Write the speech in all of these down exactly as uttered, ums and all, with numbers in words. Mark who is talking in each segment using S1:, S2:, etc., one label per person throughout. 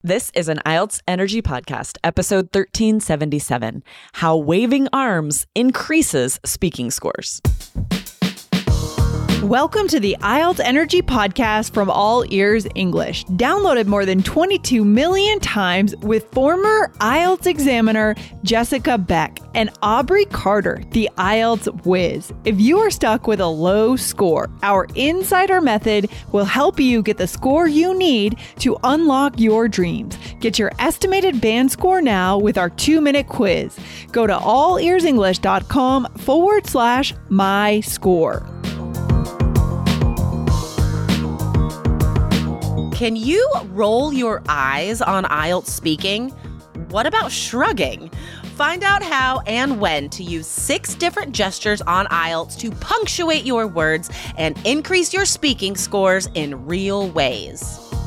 S1: This is an I E L T S Energy Podcast, episode thirteen seventy-seven, How Waving Arms Increases Speaking Scores.
S2: Welcome to the I E L T S Energy Podcast from All Ears English, downloaded more than twenty-two million times with former I E L T S examiner Jessica Beck and Aubrey Carter, the I E L T S whiz. If you are stuck with a low score, our Insider Method will help you get the score you need to unlock your dreams. Get your estimated band score now with our two-minute quiz. Go to allearsenglish.com forward slash my score.
S3: Can you roll your eyes on I E L T S speaking? What about shrugging? Find out how and when to use six different gestures on I E L T S to punctuate your words and increase your speaking scores in real ways.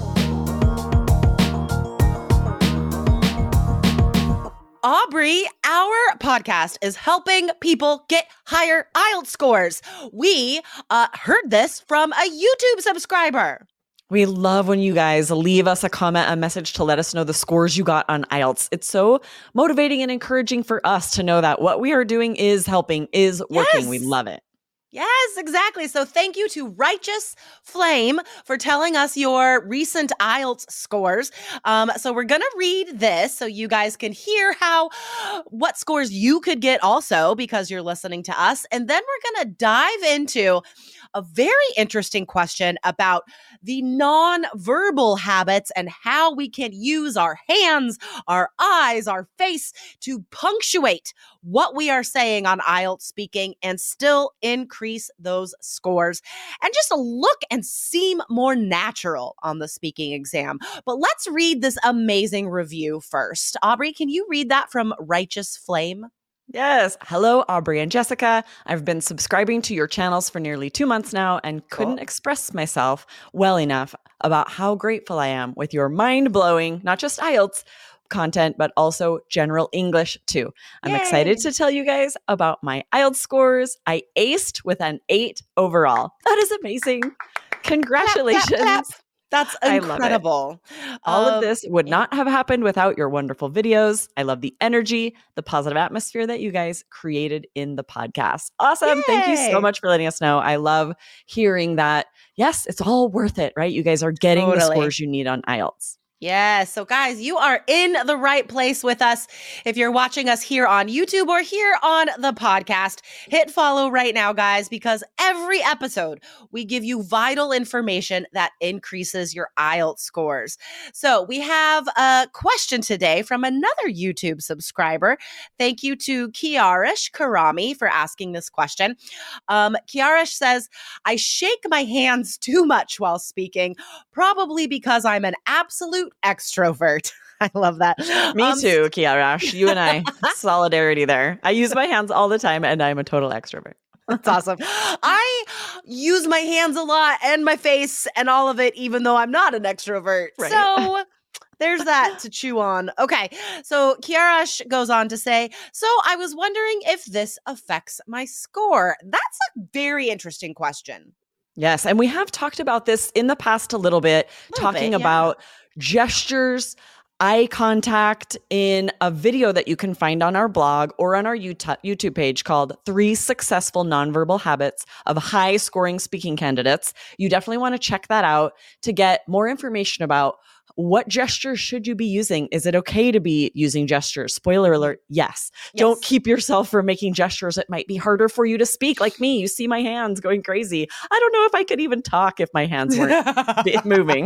S3: Aubrey, our podcast is helping people get higher I E L T S scores. We uh, heard this from a YouTube subscriber.
S1: We love when you guys leave us a comment, a message to let us know the scores you got on I E L T S. It's so motivating and encouraging for us to know that what we are doing is helping, is working.
S3: Yes.
S1: We love it.
S3: Yes, exactly. So thank you to Righteous Flame for telling us your recent I E L T S scores. Um, so we're going to read this so you guys can hear how, what scores you could get also because you're listening to us. And then we're going to dive into a very interesting question about the non-verbal habits and how we can use our hands, our eyes, our face to punctuate what we are saying on I E L T S speaking and still increase those scores and just look and seem more natural on the speaking exam. But let's read this amazing review first. Aubrey, can you read that from Righteous Flame?
S1: Yes. Hello, Aubrey and Jessica. I've been subscribing to your channels for nearly two months now and couldn't
S3: Cool.
S1: express myself well enough about how grateful I am with your mind-blowing, not just I E L T S content, but also general English too. I'm
S3: Yay.
S1: excited to tell you guys about my I E L T S scores. I aced with an eight overall. That is amazing. Congratulations.
S3: Clap, clap, clap. That's
S1: I love it.
S3: incredible.
S1: All
S3: Um,
S1: of this would not have happened without your wonderful videos. I love the energy, the positive atmosphere that you guys created in the podcast. Awesome. Thank you so
S3: Yay.
S1: much for letting us know. I love hearing that. Yes, it's all worth it, right? You guys are getting the
S3: Totally.
S1: scores you need on I E L T S.
S3: Yes. So guys, you are in the right place with us. If you're watching us here on YouTube or here on the podcast, hit follow right now, guys, because every episode we give you vital information that increases your I E L T S scores. So we have a question today from another YouTube subscriber. Thank you to Kiarish Karami for asking this question. Um, Kiarish says, I shake my hands too much while speaking, probably because I'm an absolute extrovert. I love that.
S1: Me
S3: Um,
S1: too, Kiarash. You and I, solidarity there. I use my hands all the time and I'm a total extrovert.
S3: That's awesome. I use my hands a lot and my face and all of it, even though I'm not an extrovert.
S1: Right.
S3: So there's that to chew on. Okay. So Kiarash goes on to say, so I was wondering if this affects my score. That's a very interesting question.
S1: Yes. And we have talked about this in the past a little bit,
S3: Little
S1: talking
S3: bit, yeah.
S1: about gestures, eye contact in a video that you can find on our blog or on our Utu- YouTube page called Three Successful Nonverbal Habits of High Scoring Speaking Candidates. You definitely want to check that out to get more information about what gestures should you be using. Is it okay to be using gestures? Spoiler alert, yes.
S3: Yes.
S1: Don't keep yourself from making gestures. It might be harder for you to speak like me. You see my hands going crazy. I don't know if I could even talk if my hands weren't be- moving.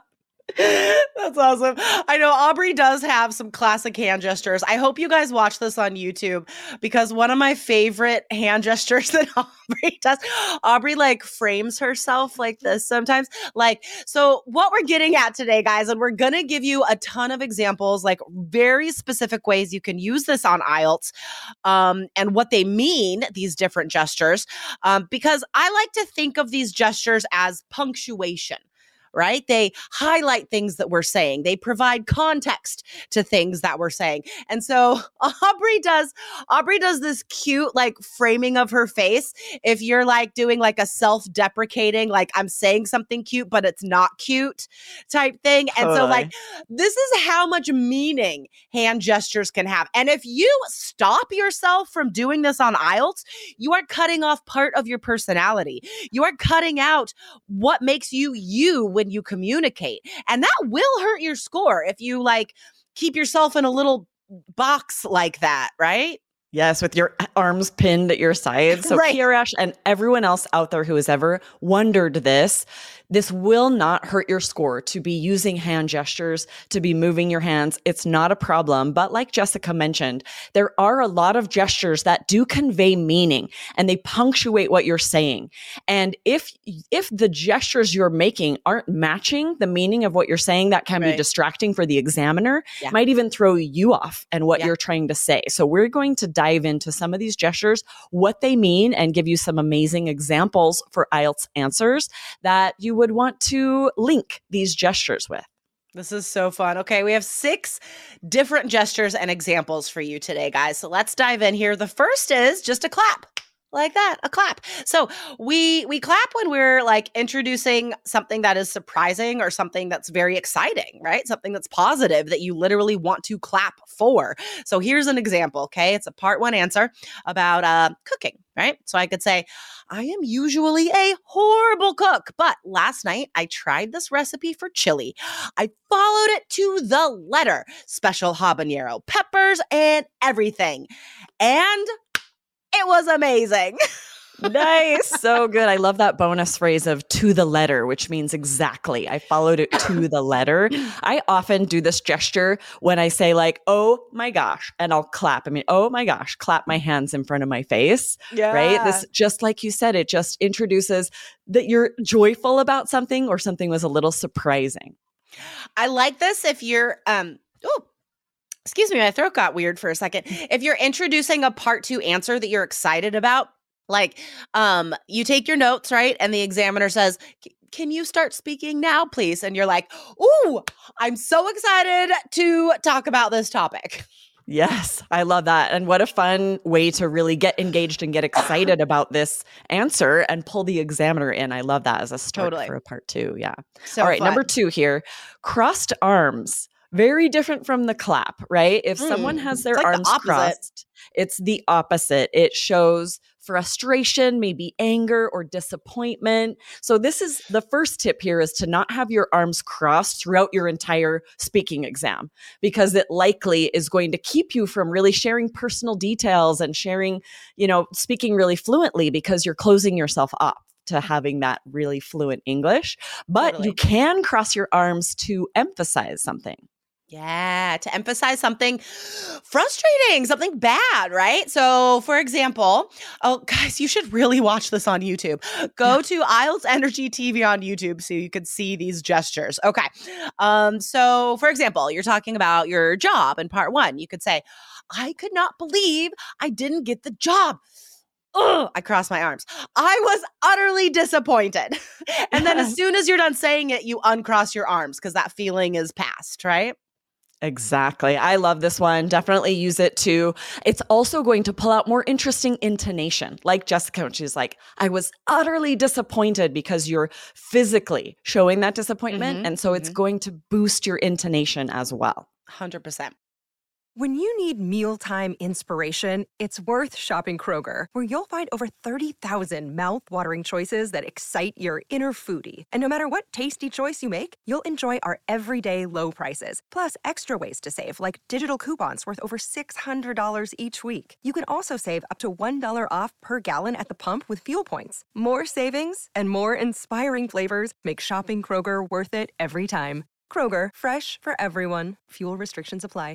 S3: That's awesome. I know Aubrey does have some classic hand gestures. I hope you guys watch this on YouTube because one of my favorite hand gestures that Aubrey does, Aubrey like frames herself like this sometimes. Like, so what we're getting at today, guys, and we're going to give you a ton of examples, like very specific ways you can use this on I E L T S um, and what they mean, these different gestures, um, because I like to think of these gestures as punctuation. right? They highlight things that we're saying. They provide context to things that we're saying. And so Aubrey does, Aubrey does this cute like framing of her face. If you're like doing like a self-deprecating, like I'm saying something cute, but it's not cute type thing. And
S1: Totally.
S3: so like, this is how much meaning hand gestures can have. And if you stop yourself from doing this on I E L T S, you are cutting off part of your personality. You are cutting out what makes you you when you communicate. And that will hurt your score if you like keep yourself in a little box like that, right?
S1: Yes, with your arms pinned at your sides. So
S3: Right.
S1: Kiarash and everyone else out there who has ever wondered this, this will not hurt your score to be using hand gestures, to be moving your hands. It's not a problem. But like Jessica mentioned, there are a lot of gestures that do convey meaning and they punctuate what you're saying. And if if the gestures you're making aren't matching the meaning of what you're saying, that can
S3: Right.
S1: be distracting for the examiner,
S3: Yeah.
S1: might even throw you off and what
S3: Yeah.
S1: you're trying to say. So we're going to dive into some of these gestures, what they mean, and give you some amazing examples for I E L T S answers that you would want to link these gestures with.
S3: This is so fun. Okay, we have six different gestures and examples for you today, guys. So let's dive in here. The first is just a clap. Like that, a clap. So we we clap when we're like introducing something that is surprising or something that's very exciting, right? Something that's positive that you literally want to clap for. So here's an example, okay? It's a part one answer about uh, cooking, right? So I could say, I am usually a horrible cook, but last night I tried this recipe for chili. I followed it to the letter, special habanero peppers and everything. And it was amazing.
S1: Nice. So good. I love that bonus phrase of to the letter, which means exactly. I followed it to the letter. I often do this gesture when I say like, oh my gosh, and I'll clap. I mean, oh my gosh, clap my hands in front of my face.
S3: Yeah.
S1: Right. This, just like you said, it just introduces that you're joyful about something or something was a little surprising.
S3: I like this if you're, um, oh, excuse me, my throat got weird for a second. If you're introducing a part two answer that you're excited about, like um, you take your notes, right? And the examiner says, can you start speaking now, please? And you're like, ooh, I'm so excited to talk about this topic.
S1: Yes, I love that. And what a fun way to really get engaged and get excited about this answer and pull the examiner in. I love that as a start
S3: Totally.
S1: for a part two. Yeah.
S3: So
S1: All right.
S3: fun.
S1: Number two here, crossed arms. Very different from the clap, right? If
S3: Mm,
S1: someone has their
S3: it's like the
S1: arms
S3: opposite.
S1: crossed, it's the opposite. It shows frustration, maybe anger or disappointment. So this is the first tip here is to not have your arms crossed throughout your entire speaking exam, because it likely is going to keep you from really sharing personal details and sharing, you know, speaking really fluently because you're closing yourself up to having that really fluent English. But
S3: Totally.
S1: you can cross your arms to emphasize something.
S3: Yeah, to emphasize something frustrating, something bad, right? So, for example, oh, guys, you should really watch this on YouTube. Go to I E L T S Energy T V on YouTube so you could see these gestures. Okay. Um, so, for example, you're talking about your job in part one. You could say, I could not believe I didn't get the job. Oh, I crossed my arms. I was utterly disappointed. And then as soon as you're done saying it, you uncross your arms because that feeling is past, right?
S1: Exactly. I love this one. Definitely use it too. It's also going to pull out more interesting intonation. Like Jessica, when she's like, I was utterly disappointed because you're physically showing that disappointment.
S3: Mhm,
S1: And so it's
S3: mhm.
S1: going to boost your intonation as well.
S3: one hundred percent.
S4: When you need mealtime inspiration, it's worth shopping Kroger, where you'll find over thirty thousand mouth-watering choices that excite your inner foodie. And no matter what tasty choice you make, you'll enjoy our everyday low prices, plus extra ways to save, like digital coupons worth over six hundred dollars each week. You can also save up to one dollar off per gallon at the pump with fuel points. More savings and more inspiring flavors make shopping Kroger worth it every time. Kroger, fresh for everyone. Fuel restrictions apply.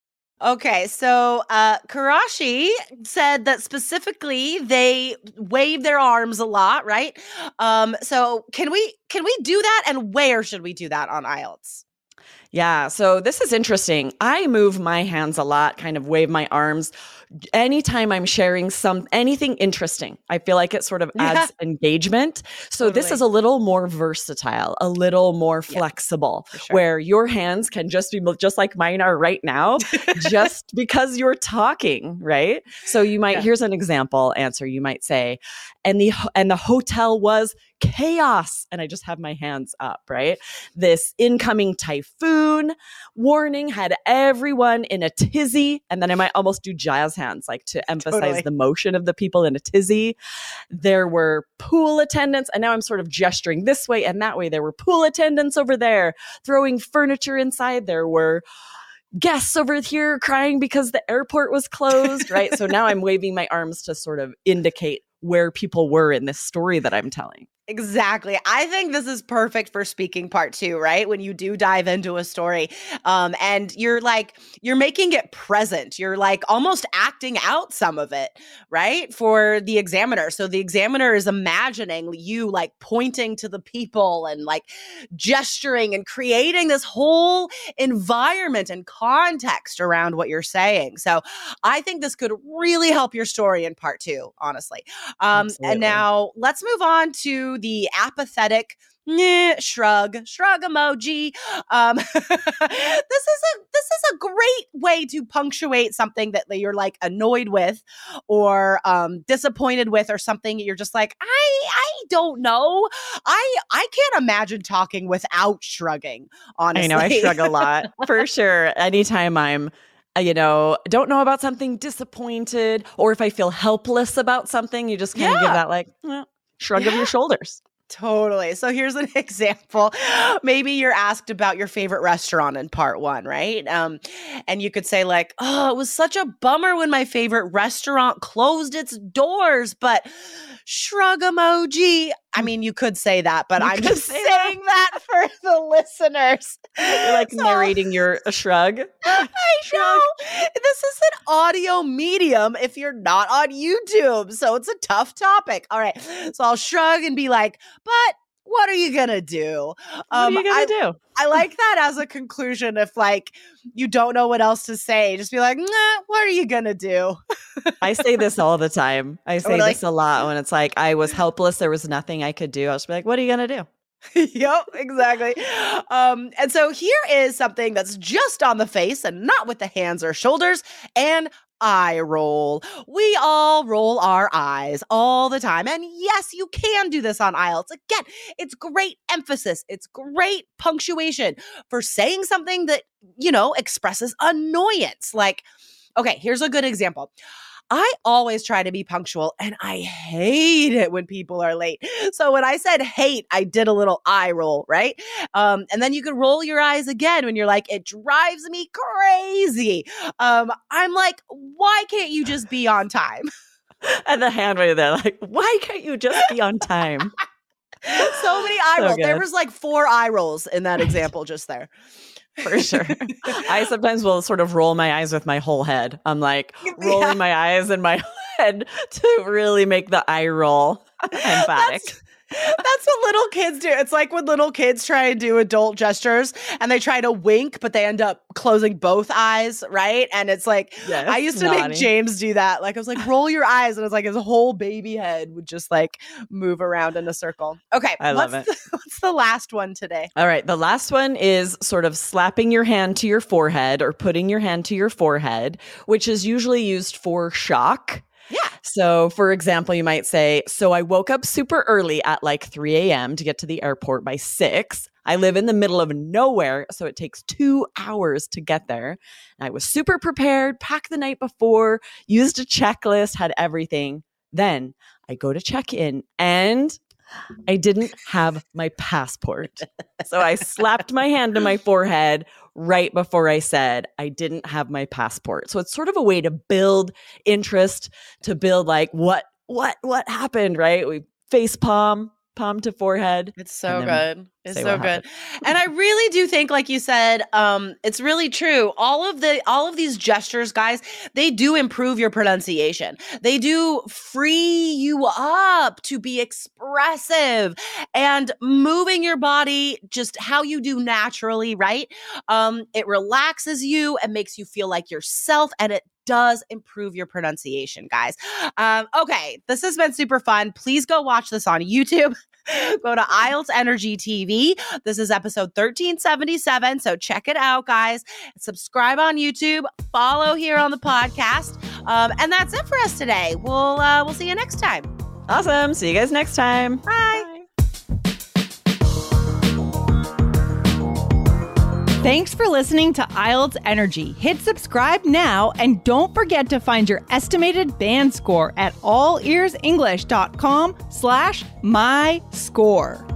S3: Okay, so uh, Karashi said that specifically they wave their arms a lot, right? Um, so can we can we do that, and where should we do that on I E L T S?
S1: Yeah. So this is interesting. I move my hands a lot, kind of wave my arms anytime I'm sharing some anything interesting. I feel like it sort of adds yeah. engagement. So totally. This is a little more versatile, a little more flexible, yeah, sure. where your hands can just be just like mine are right now, just because you're talking, right? So you might, yeah. here's an example answer. You might say, and the and the hotel was chaos. And I just have my hands up, right? This incoming typhoon warning had everyone in a tizzy. And then I might almost do jazz hands, like to emphasize totally. The motion of the people in a tizzy. There were pool attendants. And now I'm sort of gesturing this way and that way. There were pool attendants over there throwing furniture inside. There were guests over here crying because the airport was closed, right? So now I'm waving my arms to sort of indicate where people were in this story that I'm telling.
S3: Exactly. I think this is perfect for speaking part two, right? When you do dive into a story um, and you're like, you're making it present. You're like almost acting out some of it, right? For the examiner. So the examiner is imagining you like pointing to the people and like gesturing and creating this whole environment and context around what you're saying. So I think this could really help your story in part two, honestly. Um, and now let's move on to the apathetic Nah, shrug, shrug emoji. Um, this is a this is a great way to punctuate something that you're like annoyed with, or um, disappointed with, or something you're just like, I I don't know. I I can't imagine talking without shrugging. Honestly,
S1: I know I shrug a lot for sure. Anytime I'm, you know, don't know about something, disappointed, or if I feel helpless about something, you just kind of yeah. give that like well, shrug yeah. of your shoulders.
S3: Totally. So here's an example. Maybe you're asked about your favorite restaurant in part one, right? Um, and you could say like, oh, it was such a bummer when my favorite restaurant closed its doors, but shrug emoji. I mean, you could say that, but you I'm just say saying that. that for the listeners.
S1: You're like so, narrating your a shrug.
S3: I
S1: shrug.
S3: know. This is an audio medium if you're not on YouTube, so it's a tough topic. All right. So I'll shrug and be like, but what are you gonna do?
S1: Um, what are you gonna
S3: I,
S1: do?
S3: I like that as a conclusion. If like you don't know what else to say, just be like, nah, what are you gonna do?
S1: I say this all the time. I say
S3: really?
S1: this a lot when it's like I was helpless. There was nothing I could do. I'll just be like, what are you gonna do?
S3: Yep, exactly. Um, and so here is something that's just on the face and not with the hands or shoulders, and eye roll. We all roll our eyes all the time. And yes, you can do this on I E L T S. Again, it's great emphasis. It's great punctuation for saying something that, you know, expresses annoyance. Like, okay, here's a good example. I always try to be punctual, and I hate it when people are late. So when I said hate, I did a little eye roll, right? Um, and then you can roll your eyes again when you're like, it drives me crazy. Um, I'm like, why can't you just be on time?
S1: And the hand right there, like, why can't you just be on time?
S3: So many eye
S1: So
S3: rolls.
S1: good.
S3: There was like four eye rolls in that example just there.
S1: For sure. I sometimes will sort of roll my eyes with my whole head. I'm like rolling yeah. my eyes in my head to really make the eye roll emphatic.
S3: That's, that's what little kids do. It's like when little kids try and do adult gestures and they try to wink, but they end up closing both eyes, right? And it's like,
S1: yes,
S3: I used to
S1: naughty.
S3: make James do that. Like I was like, roll your eyes. And it's like his whole baby head would just like move around in a circle. Okay.
S1: I love
S3: what's
S1: it.
S3: The, what's the last one today?
S1: All right. The last one is sort of slapping your hand to your forehead or putting your hand to your forehead, which is usually used for shock.
S3: Yeah.
S1: So, for example, you might say, so I woke up super early at like three a.m. to get to the airport by six. I live in the middle of nowhere, so it takes two hours to get there. And I was super prepared, packed the night before, used a checklist, had everything. Then I go to check in and I didn't have my passport. So I slapped my hand to my forehead right before I said I didn't have my passport. So it's sort of a way to build interest, to build like what, what, what happened, right? We face palm, palm to forehead.
S3: It's so
S1: and then
S3: good. It's
S1: say
S3: so
S1: what
S3: good.
S1: happened.
S3: And I really do think, like you said, um, it's really true. All of the all of these gestures, guys, they do improve your pronunciation. They do free you up to be expressive and moving your body just how you do naturally, right? Um, it relaxes you and makes you feel like yourself, and it does improve your pronunciation, guys. Um, okay, this has been super fun. Please go watch this on YouTube. Go to I E L T S Energy T V. This is episode thirteen seventy-seven. So check it out, guys. Subscribe on YouTube. Follow here on the podcast. Um, and that's it for us today. We'll uh, we'll see you next time.
S1: Awesome. See you guys next time.
S3: Bye.
S2: Thanks for listening to I E L T S Energy. Hit subscribe now and don't forget to find your estimated band score at all ears english dot com slash my score.